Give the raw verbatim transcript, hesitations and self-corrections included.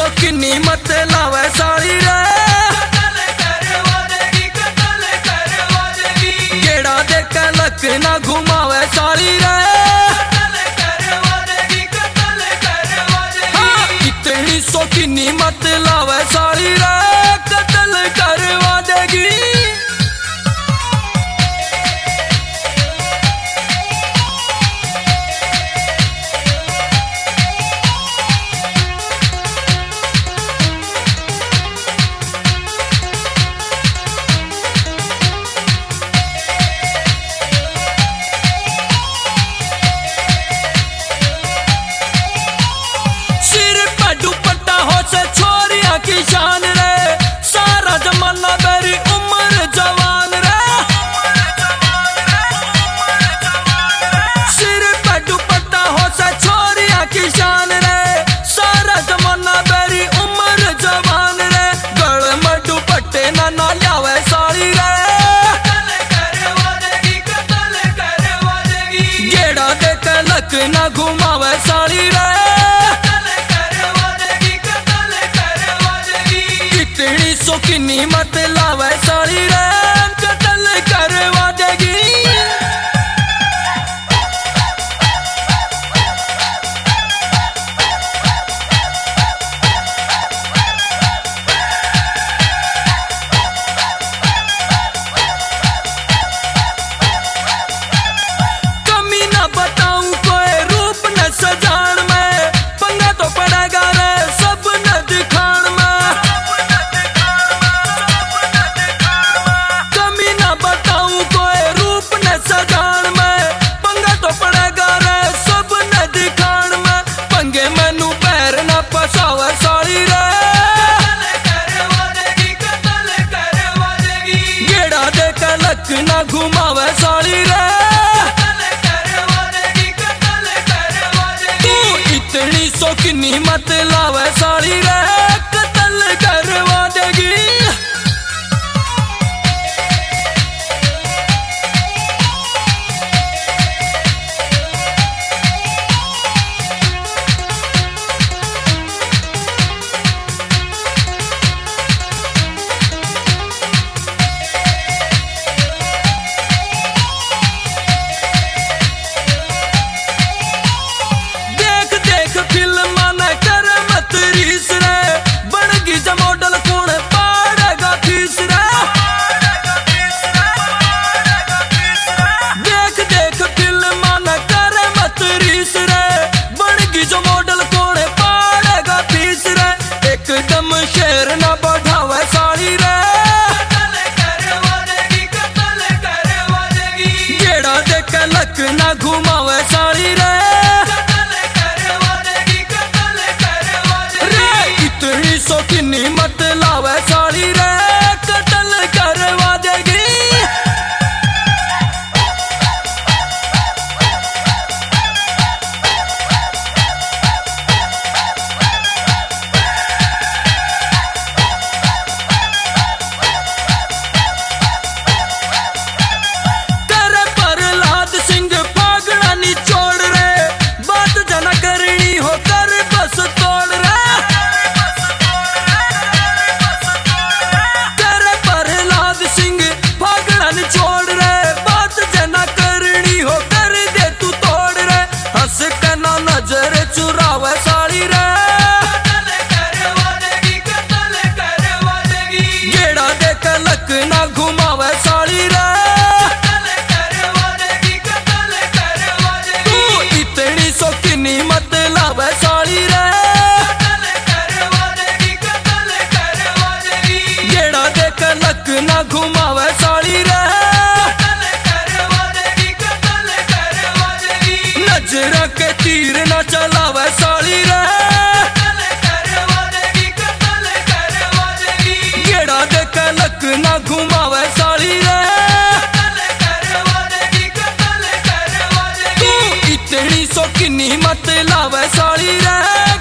सौ किन्नी मत लावे साली रे, गेड़ा दे के लक ना घुमावे साली रे। हाँ, इतनी सौ किन्नी मत लावे साली रे, कत्ल करवा देगी। की शान रे, सारा जमाना मेरी उम्र जवान रे, सिर पे दुपट्टा हो से छोरिया की शान रे, सारा जमाना मेरी उम्र जवान रे, गल में दुपट्टे ना ना लियावे साली रे, गेड़ा दे के लक ना घुमावे साली रे। सौ किन्नी मत लावे साली रे, कत्ल करवा देगी। कमी ना बताऊं कोई रूप न सजान में, पंगा तो पड़ेगा रे सब न दिखान में। सजान में पंगा तो पड़ेगा रे सब न दिखान में, पंगे मैनू पैर न पसावे साली रे, गेड़ा दे के लक ना घुमावे साली रे। तू इतनी सौ किन्नी मत लावे साली रे, कत्ल करवा देगी। मॉडल कौन पाड़ेगा फीस रे, देख देख फिल्म न करे मत रीस रे, बनगी जो मॉडल कौन पाड़ेगा फीस रे, एकदम शेर न बढ़ावे साली रे, गेड़ा दे के लक ना घुमावे साली रे, इतनी सौ किन्नी मत लावे साली रे, कत्ल करवा देगी। करे प्रहलाद सिंह फागड़ा नी छोड़ रे, बात जना करनी हो कर बस तोड़ रे, छोड़ रे बात जना करनी हो कर दे तू तोड़ रे, हंस के ना नजर चुरावे साली रे, गेड़ा दे के लक ना घुमावे साली रे। तू इतनी सौ किन्नी मत लावे साली रे, गेड़ा दे के लक ना घुमावे साली रे, नजरा के तीर न चलावे साली रे, गेड़ा दे के लक ना घुमावे साली रे। तू इतनी सौ किन्नी मत लावे साली रे,